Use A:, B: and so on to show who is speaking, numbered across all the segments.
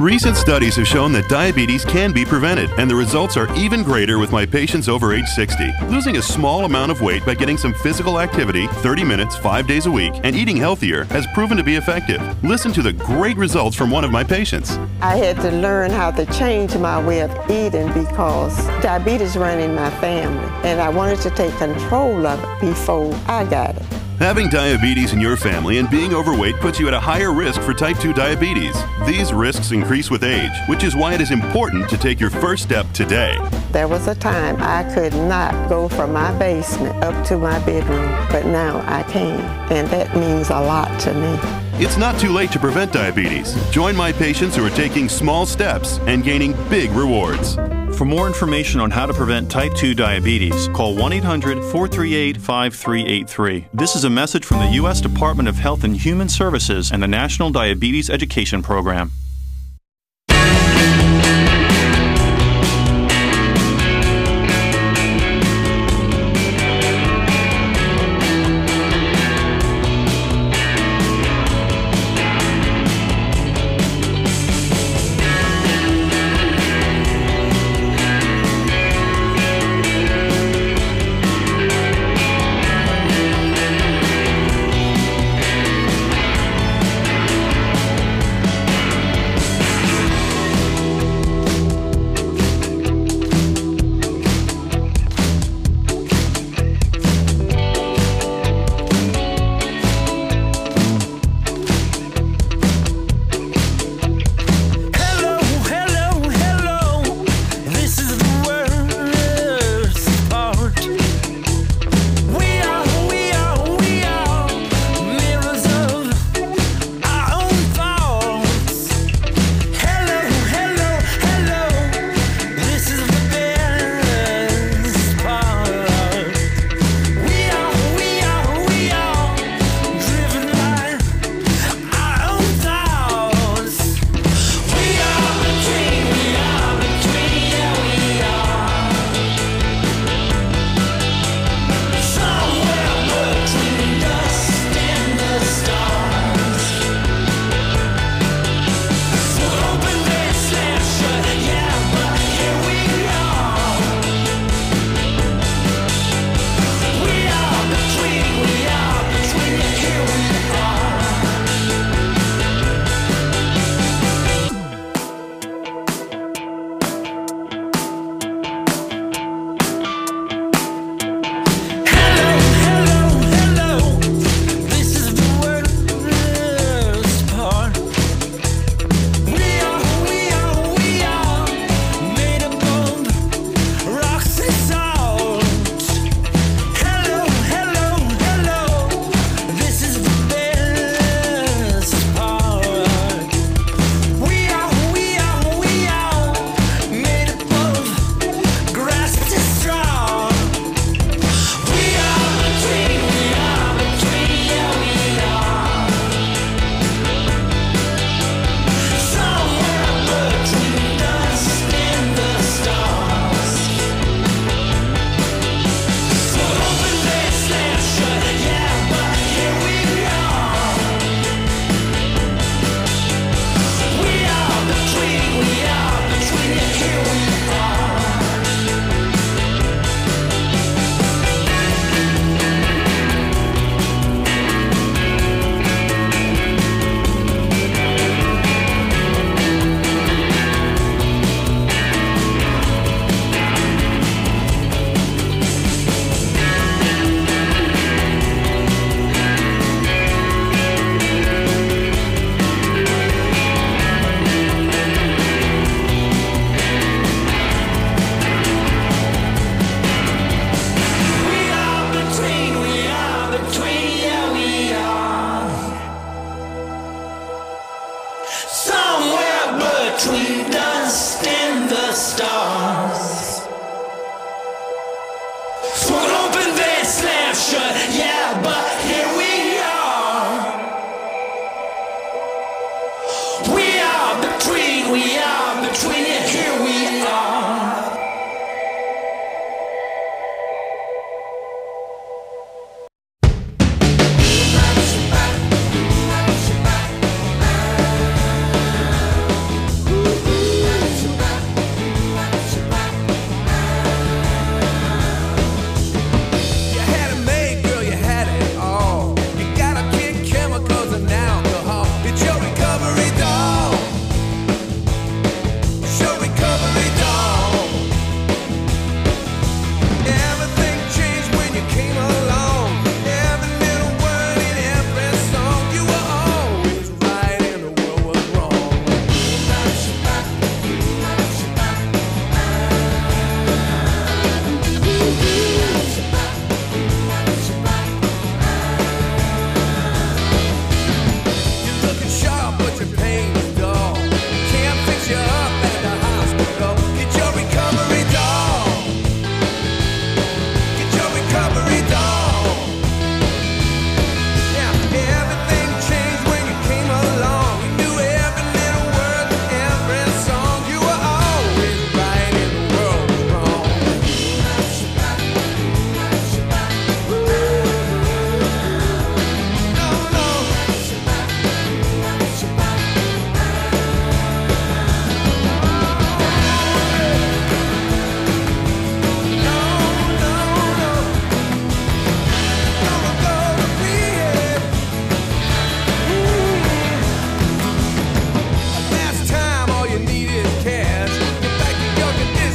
A: Recent studies have shown that diabetes can be prevented, and the results are even greater with my patients over age 60. Losing a small amount of weight by getting some physical activity, 30 minutes, 5 days a week, and eating healthier has proven to be effective. Listen to the great results from one of my patients.
B: I had to learn how to change my way of eating because diabetes ran in my family, and I wanted to take control of it before I got it.
A: Having diabetes in your family and being overweight puts you at a higher risk for type 2 diabetes. These risks increase with age, which is why it is important to take your first step today.
B: There was a time I could not go from my basement up to my bedroom, but now I can, and that means a lot to me.
A: It's not too late to prevent diabetes. Join my patients who are taking small steps and gaining big rewards.
C: For more information on how to prevent type 2 diabetes, call 1-800-438-5383. This is a message from the U.S. Department of Health and Human Services and the National Diabetes Education Program.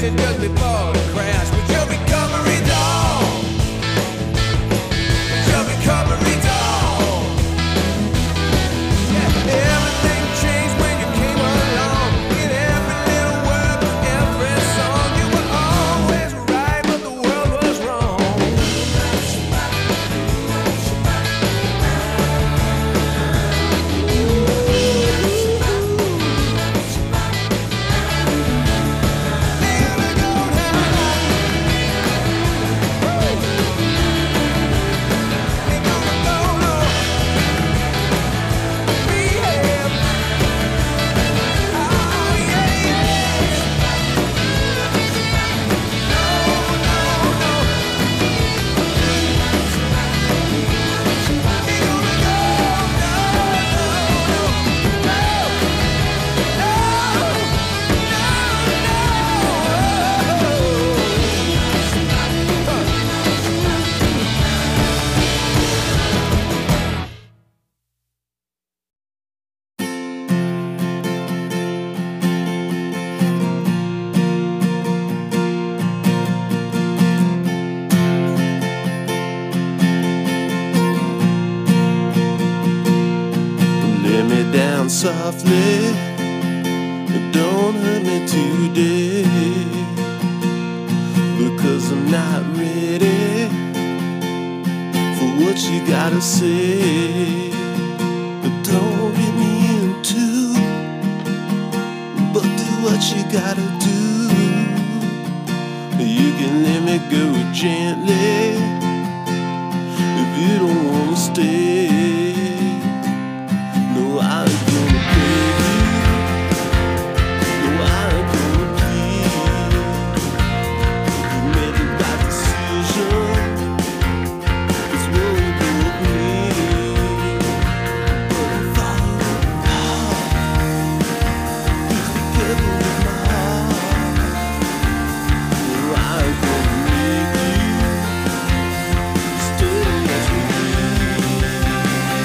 D: it just before the crash. With your recovery doll, your recovery doll. Yeah, everything changed when you came along. In every little word, every song, you were always right, but the world was wrong.
E: Let me down softly, don't hurt me today, because I'm not ready for what you gotta say. Don't get me into, but do what you gotta do. You can let me go gently if you don't wanna stay. No, I ain't gonna beg you. No, I ain't gonna plead. You made the right decision. It's what it broke me. But I'm following my heart. Please be careful with my heart. No, I ain't gonna make you stay as we be.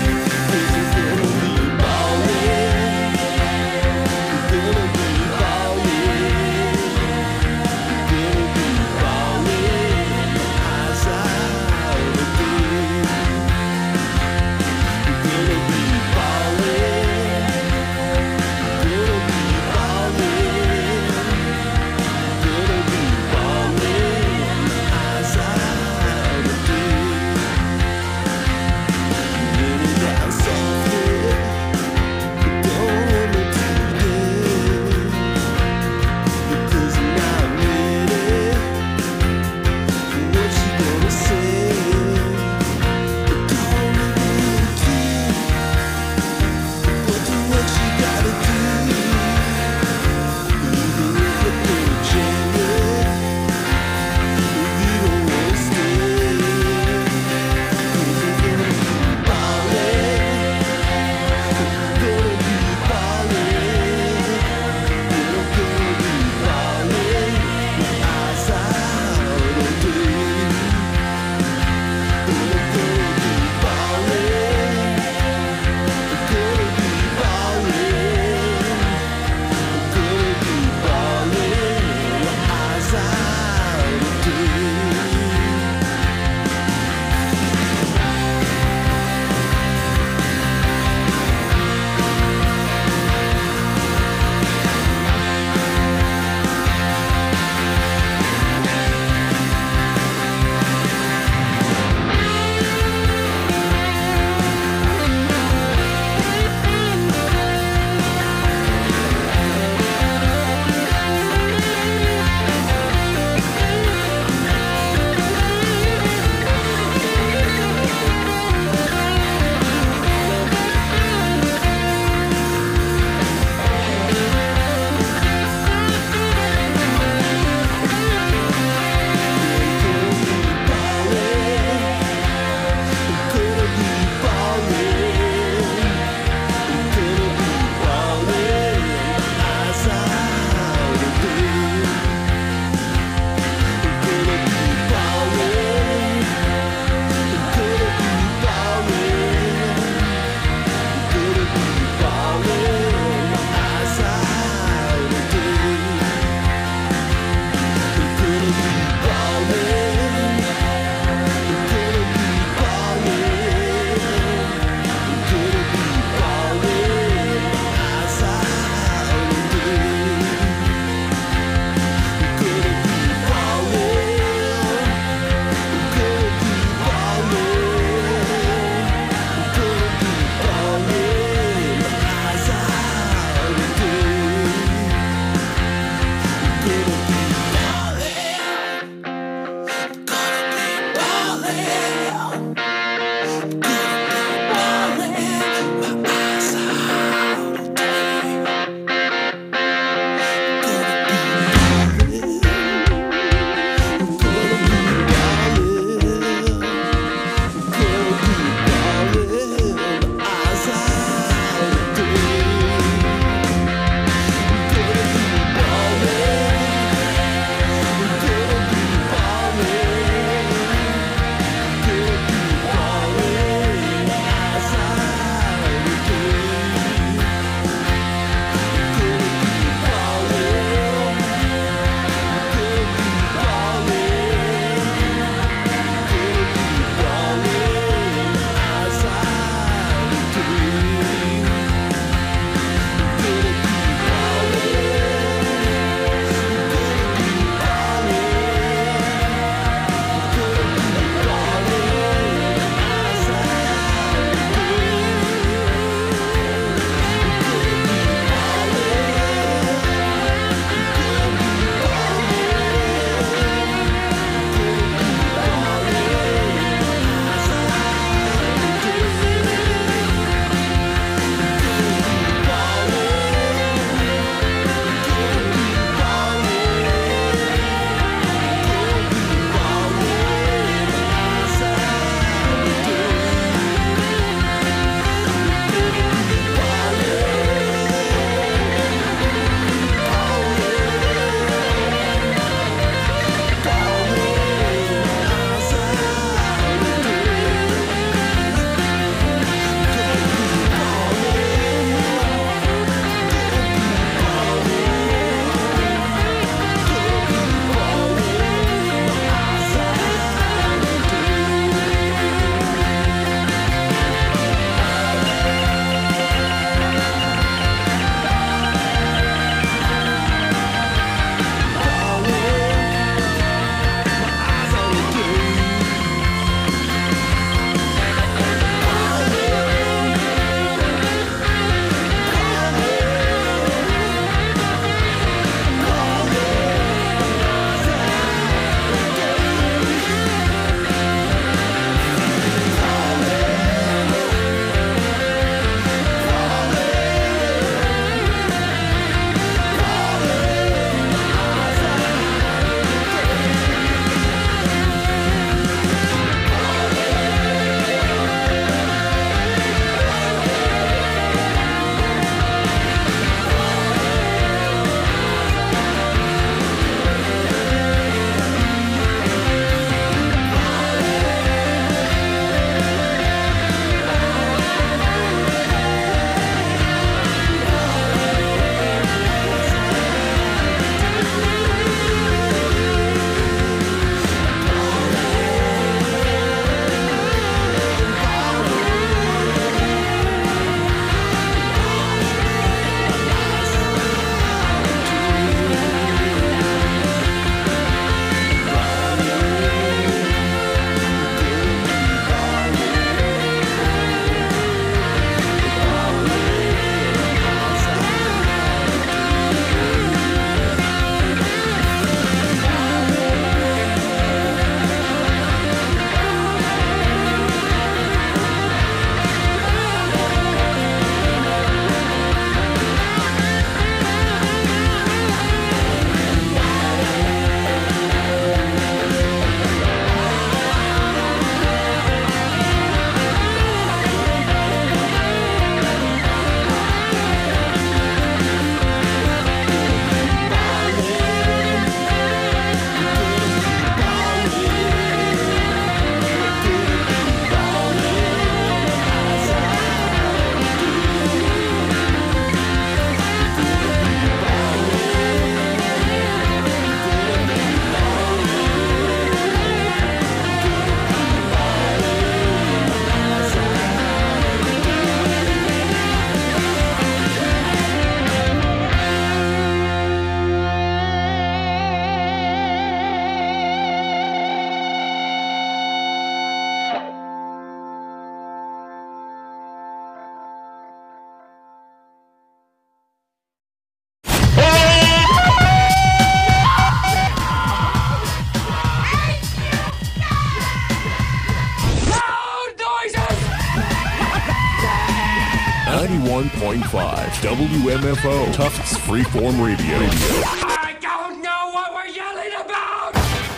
F: 101.5 WMFO, Tufts Freeform Radio.
D: I don't know what we're yelling about!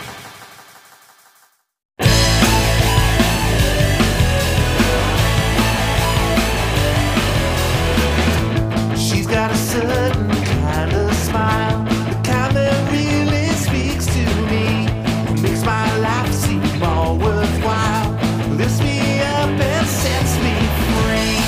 G: She's got a certain kind of smile, the kind that really speaks to me, makes my life seem all worthwhile, lifts me up and sets me free.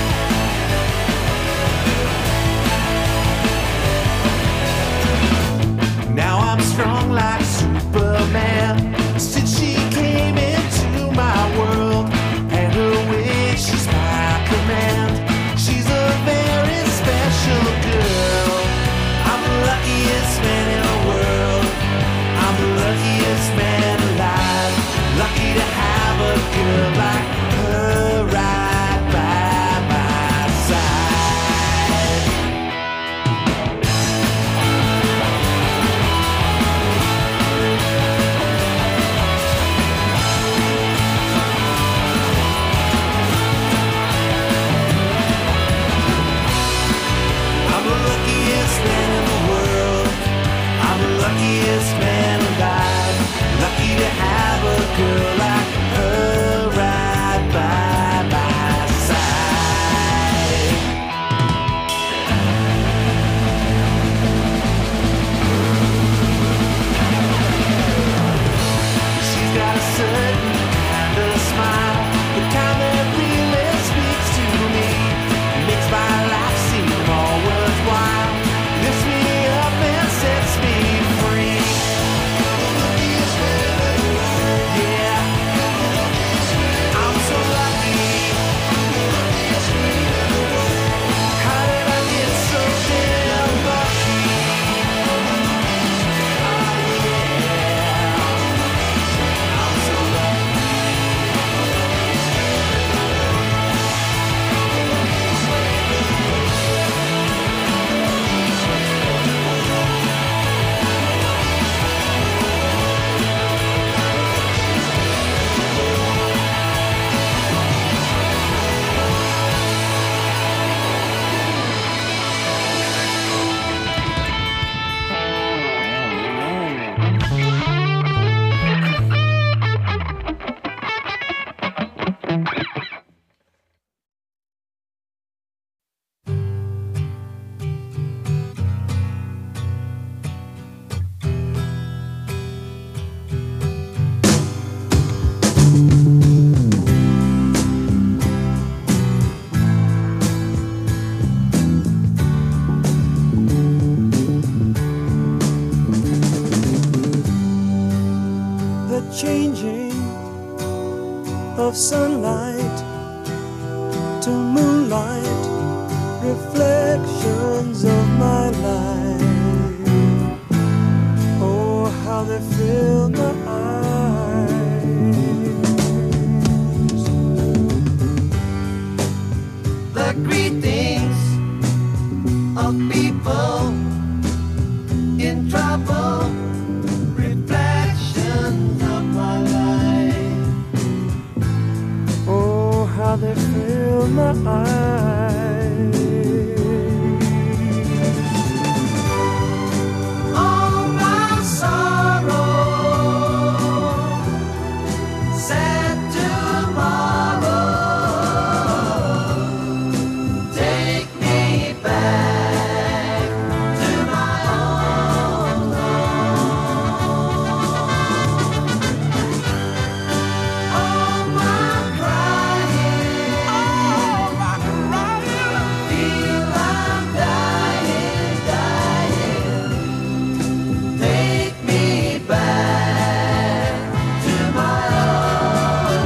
G: Now I'm strong like Superman, since she came into my world, and her way she's my command. She's a very special girl. I'm the luckiest man in the world. I'm the luckiest man alive. Lucky to have a girl like her right by my side. I'm the luckiest man in the world. I'm the luckiest man alive. Lucky to have a girl like her right by my side. She's got a certain kind of smile, the kind that really speaks to me, makes my life seem all worthwhile, lifts me up and sets me free. Yeah, I'm so lucky. How did I get so damn lucky? Oh yeah, I'm so lucky.
H: The changing of sunlight to moonlight, reflections of my life. Oh, how they fill my eyes.
G: The greetings of people in trouble, reflections of my life.
H: Oh, how they fill my eyes.
G: All my sorrow, sad tomorrow, take me back to my own home. All my crying, feel I'm dying, dying. Take me back to my own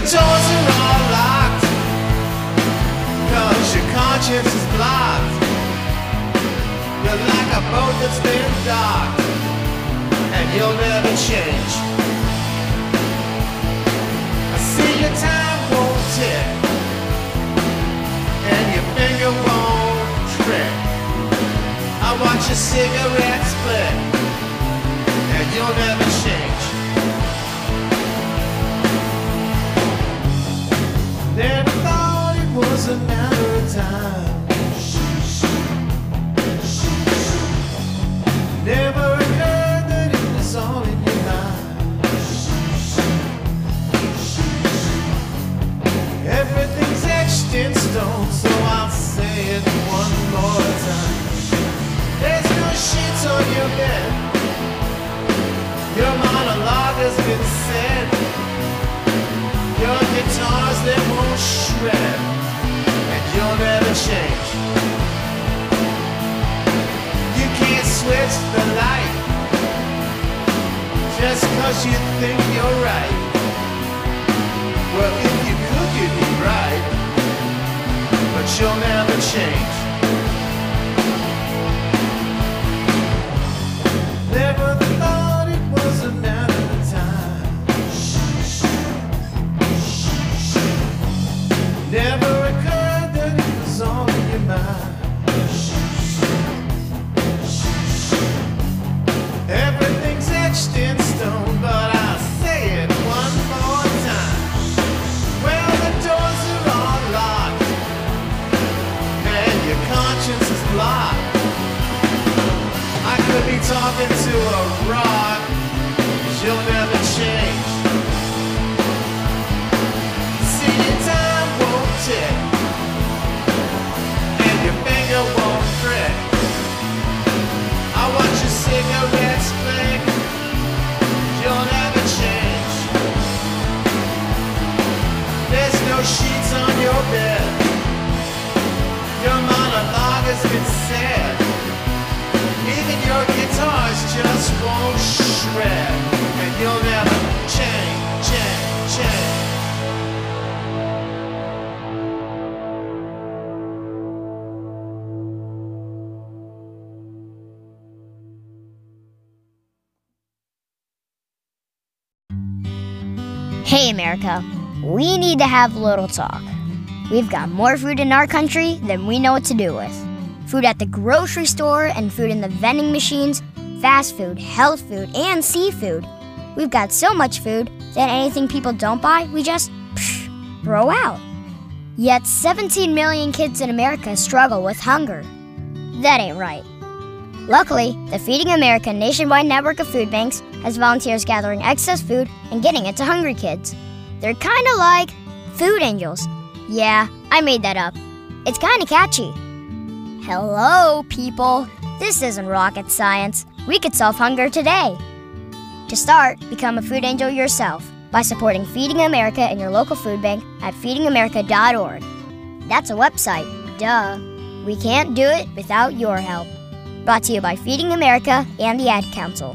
G: doors are all locked, 'cause your conscience is blocked. You're like a boat that's been docked, and you'll never change. I see your time won't tick, and your finger won't trick. I watch your cigarette split, and you'll never change. Never thought it was a matter of time. Never occurred that it was all in your mind. Everything's etched in stone, so I'll say it one more time. There's no sheets on your bed. Your monologue has been said. Your guitars, they won't shred, and you'll never change. You can't switch the light just 'cause you think you're right. Well, if you could, you'd be right, but you'll never change. Never thought it was a matter of time. Never occurred that it was all in your mind. Everything's etched in stone, but I'll say it one more time. Well, the doors are all locked, and your conscience is blocked. I could be talking to a rock, 'cause you'll never change. See, your time won't tick, and your finger won't prick. I watch your cigarettes blink, you'll never change. There's no sheets on your bed. Your monologue has been said. Even your guitars just won't shred, and you'll never change.
I: Hey America, we need to have a little talk. We've got more food in our country than we know what to do with. Food at the grocery store and food in the vending machines, fast food, health food, and seafood. We've got so much food that anything people don't buy, we just throw out. Yet 17 million kids in America struggle with hunger. That ain't right. Luckily, the Feeding America nationwide network of food banks has volunteers gathering excess food and getting it to hungry kids. They're kinda like food angels. Yeah, I made that up. It's kinda catchy. Hello, people. This isn't rocket science. We could solve hunger today. To start, become a food angel yourself by supporting Feeding America in your local food bank at feedingamerica.org. That's a website, duh. We can't do it without your help. Brought to you by Feeding America and the Ad Council.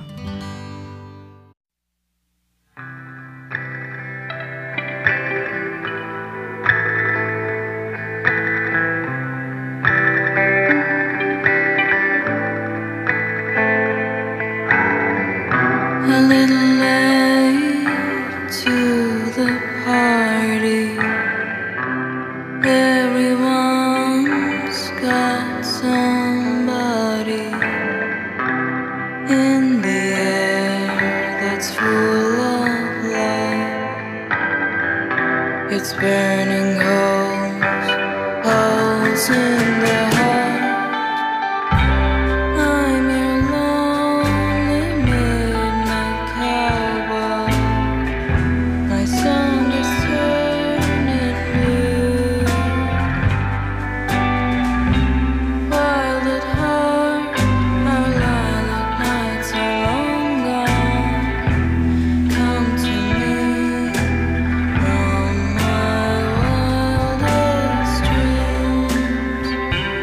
J: A little late to the party. Everyone's got somebody in the air that's full of love. It's burning holes, holes in the heart. I'm your lonely midnight cowboy. My song is turning blue. Wild at heart, our lilac nights are long gone. Come to me from my wildest dreams.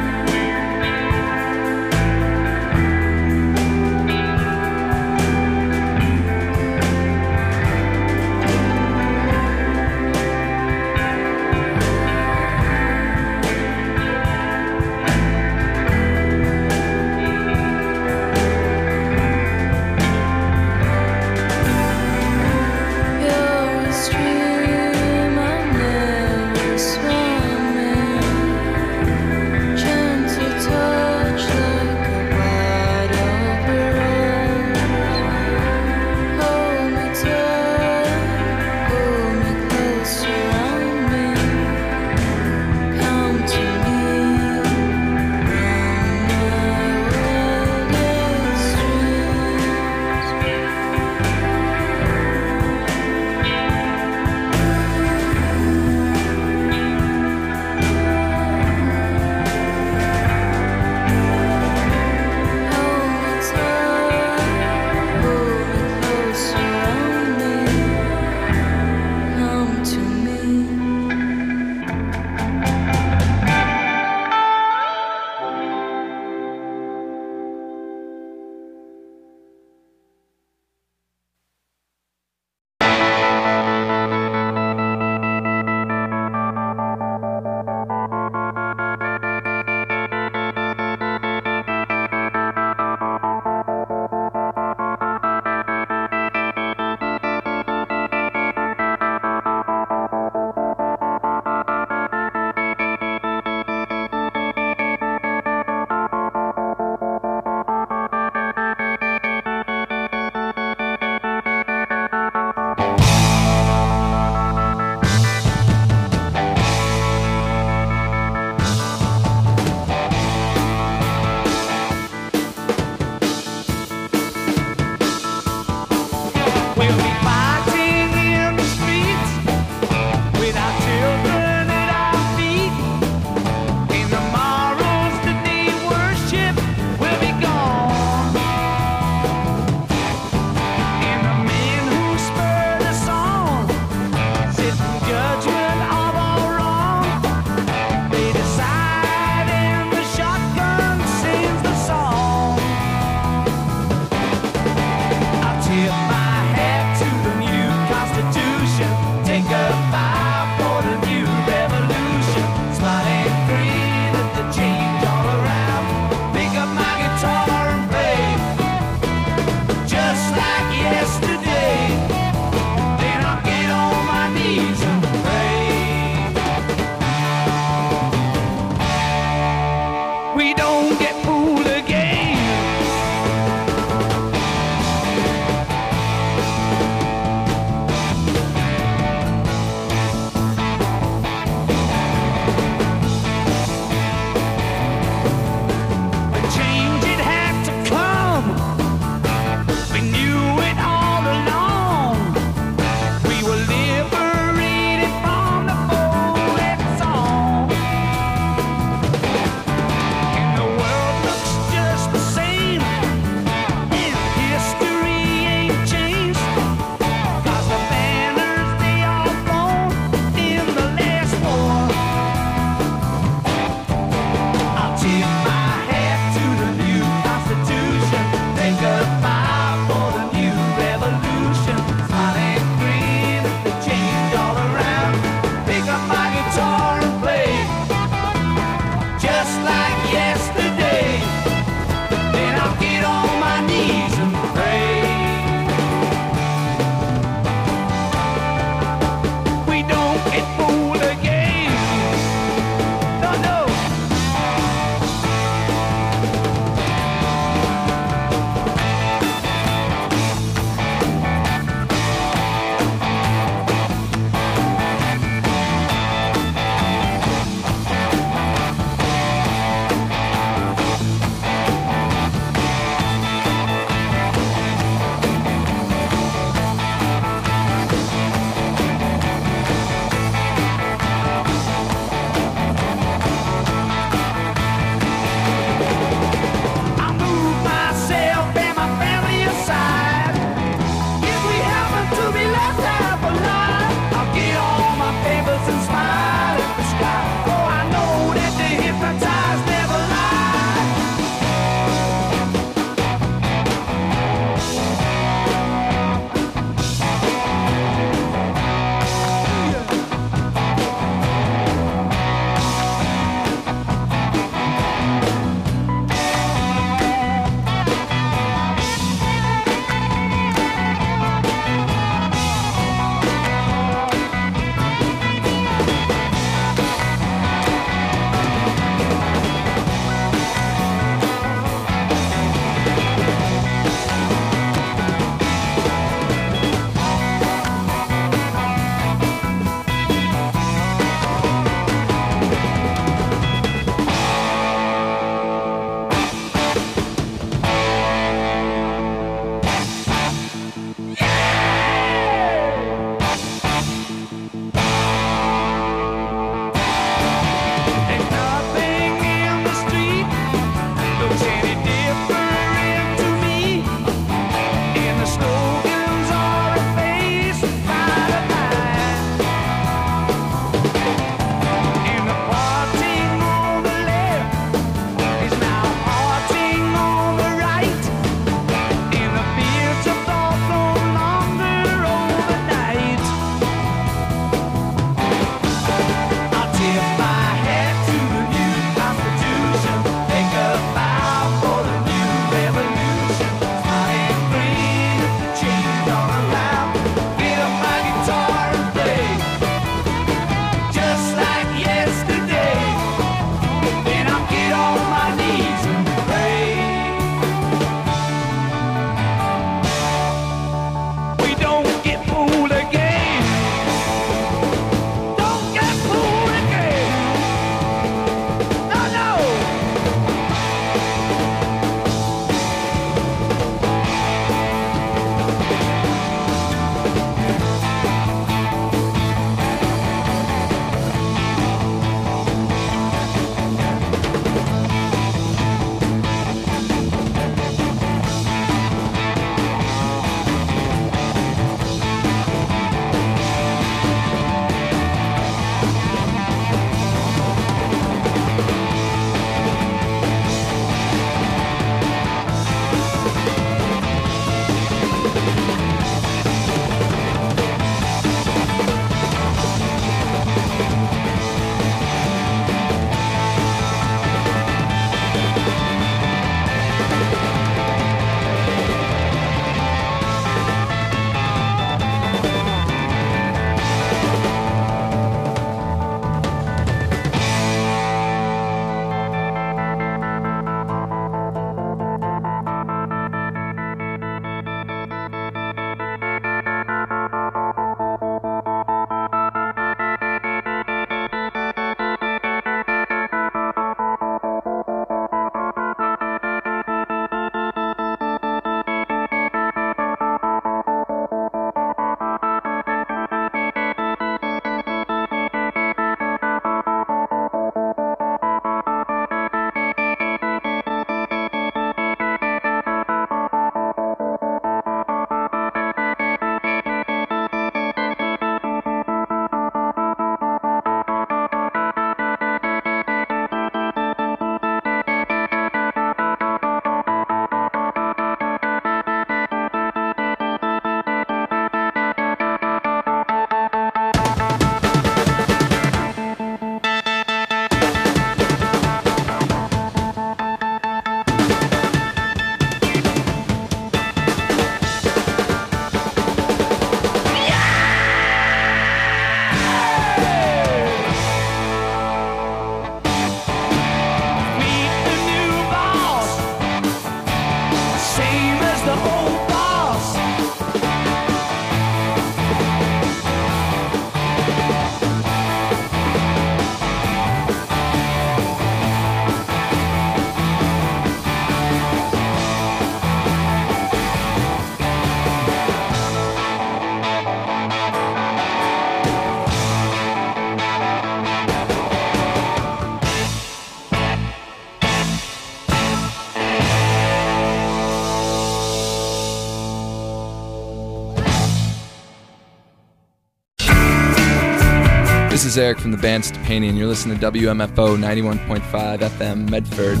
K: This is Eric from the band Stepani, and you're listening to WMFO 91.5 FM Medford.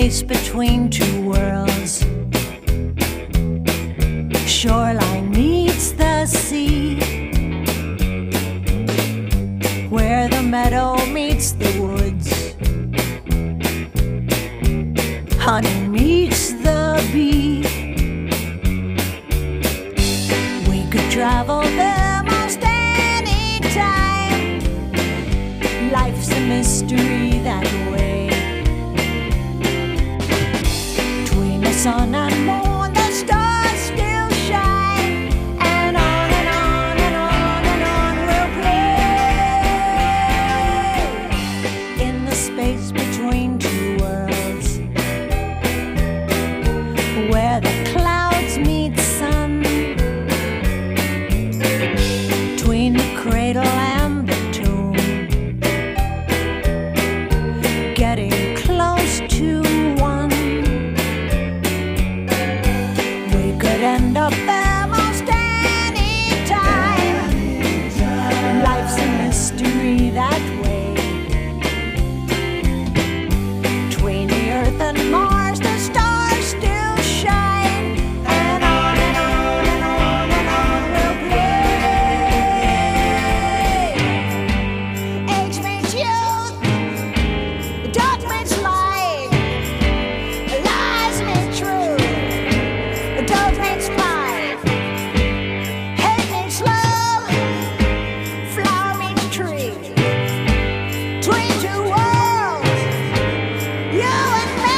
L: space between two worlds. Shoreline meets the sea, where the meadow meets the woods, honey meets the bee. We could travel there most any time. Life's a mystery that way. Between the sun and moon, the stars still shine, and on and on and on and on we'll play in the space between two worlds, where the clouds meet sun, between the cradle and the tomb, getting close to one. We could end up there most any time. Life's a mystery that way. Between the earth and Mars, the stars still shine, and on and on and on and on we'll play. Age meets youth, dark meets light, lies meet truth, adult meets pride, hate meets love, flower meets tree. Between two worlds, you and me.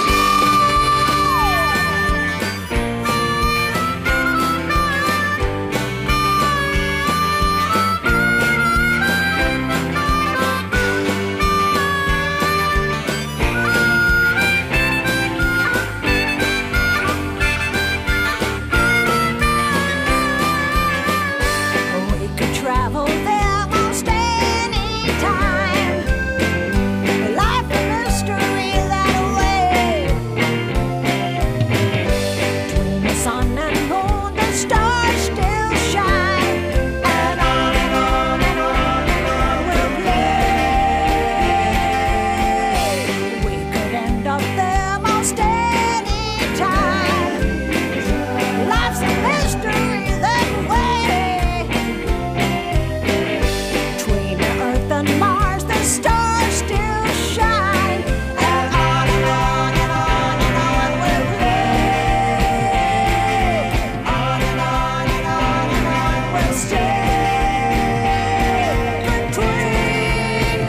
L: We could travel there most any time. Life a mystery that way. Between the sun and moon, the stars still shine, and on and on and on and on we'll play. We could end up there most any time. Life's a mystery that way. Between the earth and Mars, the stars still shine, and on and on and on and on we'll play. On and on and on and on we'll stay between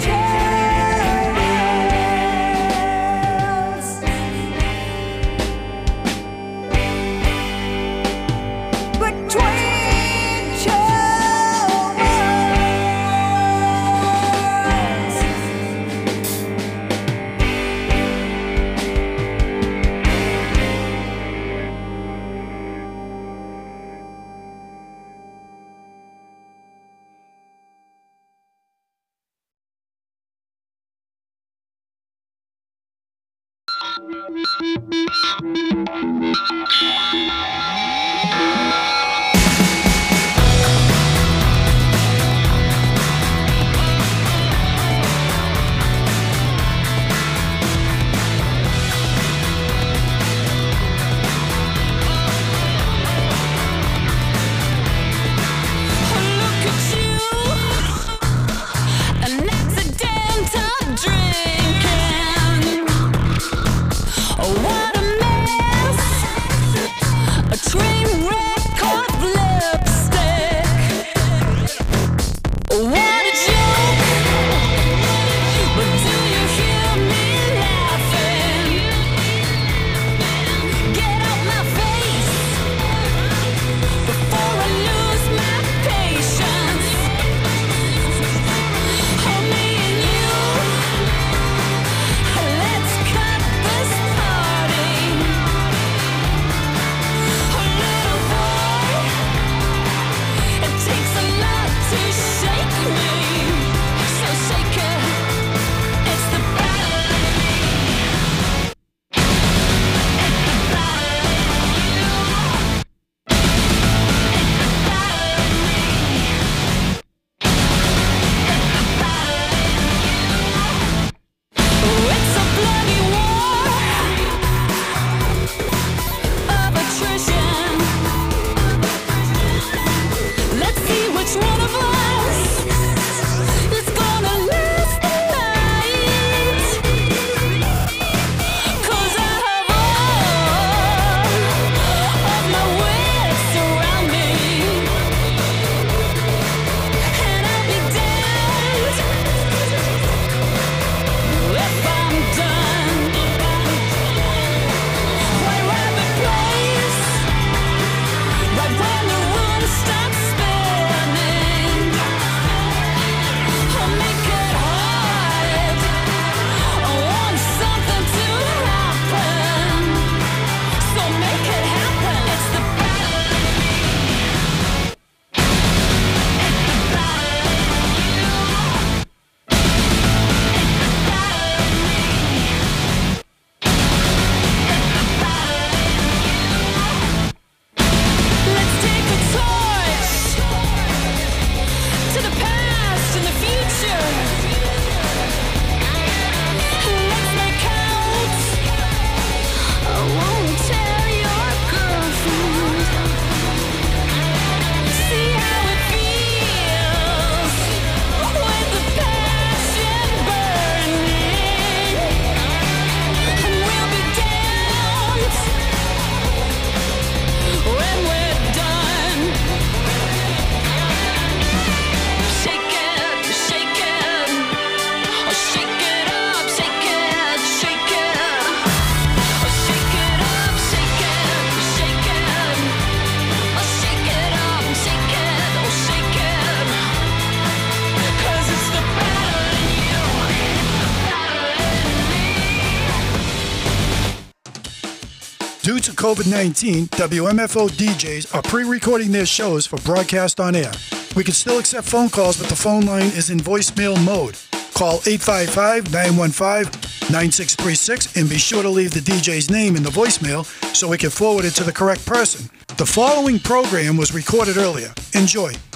L: Look at you, an accidental drinking. Oh, what a mess! A train wreck of lipstick. What a joke! But do you hear me laughing? Get out my face before I lose my patience. Oh, me and you, let's cut this party. Oh, little boy, it takes a lot to shake me. each one of us is gonna last the night. 'Cause I have all of my wits around me, and I'll be damned if I'm done. Why rob the place right when the room stops spinning? I'll make it hard. I want something to happen, so make it happen. It's the battle in me. Let's take a torch to the past and the future. Let's make out. I won't tell your girlfriend. See how it feels with the passion burning, and we'll be damned when we're done. Shake it, shake it. Oh, shake it up, shake it, shake it. Oh, shake it up, shake it, shake it. Oh, shake it up, shake it, oh, shake it. 'Cause it's the battle in you, battle in me.
M: Due to COVID-19, WMFO DJs are pre-recording their shows for broadcast on air. We can still accept phone calls, but the phone line is in voicemail mode. Call 855-915-9636 and be sure to leave the DJ's name in the voicemail so we can forward it to the correct person. The following program was recorded earlier. Enjoy.